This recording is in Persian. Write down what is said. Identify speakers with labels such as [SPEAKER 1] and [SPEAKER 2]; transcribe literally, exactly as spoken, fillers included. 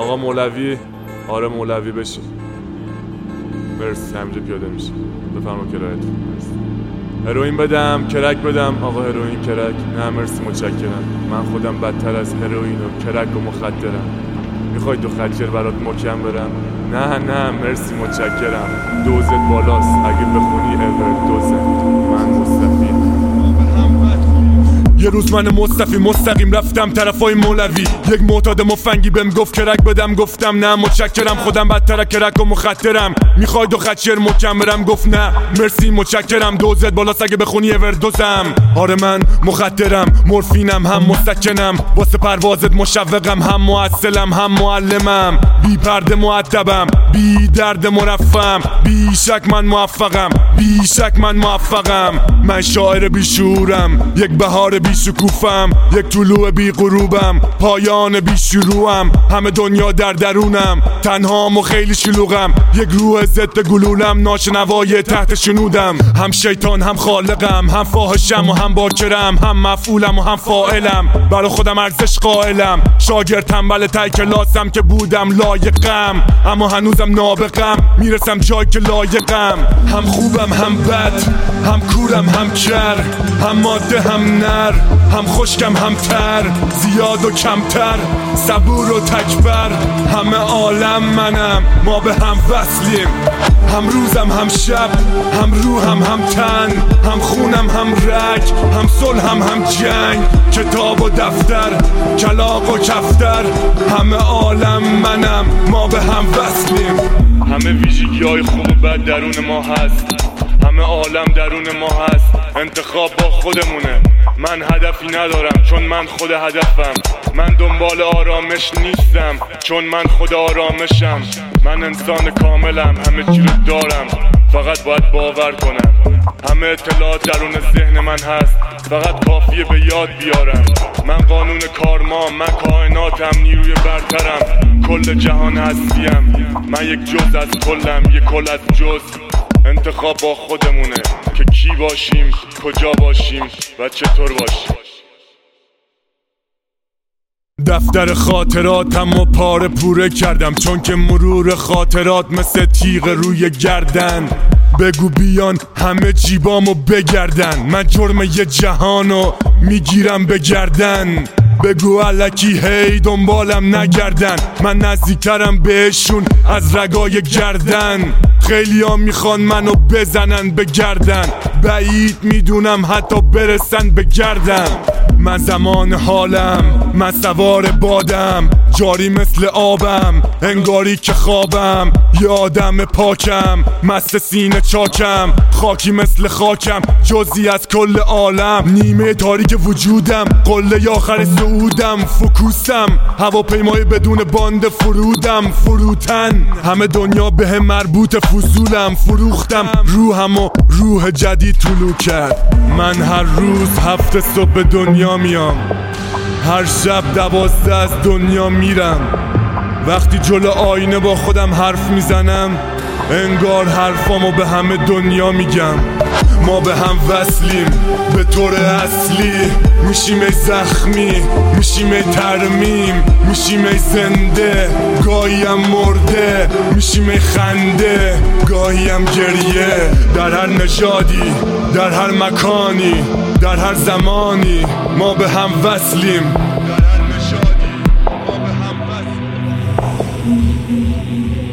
[SPEAKER 1] آقا مولوی. آره مولوی بشین. مرسی. همینجا پیاده میشه. بفرما کرایتون. مرسی. هروئین بدم، کرک بدم. آقا هروئین کرک. نه مرسی متشکرم. من خودم بدتر از هروئین و کرک و مخدرم. میخوای دو خنجر برات محکم برم؟ نه نه مرسی متشکرم. دوزت بالاست اگه بخونی اور دوزت. من مصطفی. یه روز من مصطفی مستقیم رفتم طرفای مولوی. یک معتاد مفنگی بهم گفت کرک بدم، گفتم نه متشکرم، خودم بدتر کرک و مخدرم. میخوای دو خچر محکم برم؟ گفت نه مرسی متشکرم، دوزت بالاست اگه بخونی اور دوزم. آره من مخدرم، مورفینم، هم مستکنم، واسه پروازت مشوقم، هم معسلم هم معلمم، بی پرده مؤدبم، بی درد مرفم، بی شک من موفقم، بی شک من موفقم. من شاعر بی شعورم، یک بهار بی شکوفم، یک طلوع بی غروبم، پایان بی شروعم. همه دنیا در درونم، تنهام و خیلی شلوغم، یک روح ضد گلولم، ناشنوای تحت شنودم. هم شیطان هم خالقم، هم فاحشم و هم باکرم، هم مفعولم و هم فاعلم، برا خودم ارزش قائلم. شاگرد تنبل ته کلاسم که بودم لایقم، اما هنوزم نابغم، میرسم جایی که لایقم. هم خوبم هم بد، هم کورم هم کر، هم ماده هم نر، هم خشکم هم تر، زیاد و کمتر، صبور و تکبر. همه عالم منم، ما به هم وصلیم، هم روزم هم شب، هم روحم هم تن، هم خونم هم رگ، هم صلحم هم جنگ، کتاب و دفتر، کلاغ و کفتر. همه عالم منم، ما به هم وصلیم. همه ویژگی های خوب و بد درون ما هست، همه عالم درون ما هست، انتخاب با خودمونه. من هدفی ندارم چون من خود هدفم، من دنبال آرامش نیستم چون من خود آرامشم. من انسان کاملم، همه چی رو دارم، فقط باید باور کنم. همه اطلاعات درون ذهن من هست، فقط کافیه به یاد بیارم. من قانون کارما، من کائناتم، نیروی برترم، کل جهان هستیم. من یک جز از کلم، یک کل از جز. انتخاب با خودمونه که کی باشیم، کجا باشیم و چطور باشیم. دفتر خاطراتم و پاره پوره کردم، چون که مرور خاطرات مثل تیغ روی گردن. بگو بیان همه جیبامو بگردن، من جرم یه جهانو میگیرم به گردن. بگو الکی هی دنبالم نگردن، من نزدیکترم بهشون از رگای گردن. خیلی ها میخوان منو بزنن به گردن، بعید میدونم حتی برسن به گردن. من زمان حالم، من سوار بادم، جاری مثل آبم، انگاری که خوابم. یه آدم پاکم، مست سینه چاکم، خاکی مثل خاکم، جزئی از کل عالم. نیمه تاریک وجودم، قله آخر سعودم، فکوسم، هواپیمای بدون باند فرودم، فروتن. همه دنیا به هم مربوط، فضولم، فروختم روحم و روح جدید طلوع کرد. من هر روز هفت صبح به دنیا میام، هر شب دوازده از دنیا میرم. وقتی جلو آینه با خودم حرف میزنم، انگار حرفامو به همه دنیا میگم. ما به هم وصلیم به طور اصلی، میشیم ای زخمی، میشیم ای ترمیم، میشیم ای زنده، گاهیم مرده، میشیم ای خنده، گاهیم گریه. در هر نژادی، در هر مکانی، در هر زمانی، ما به هم وصلیم. در هر نژادی، ما به هم وصلیم.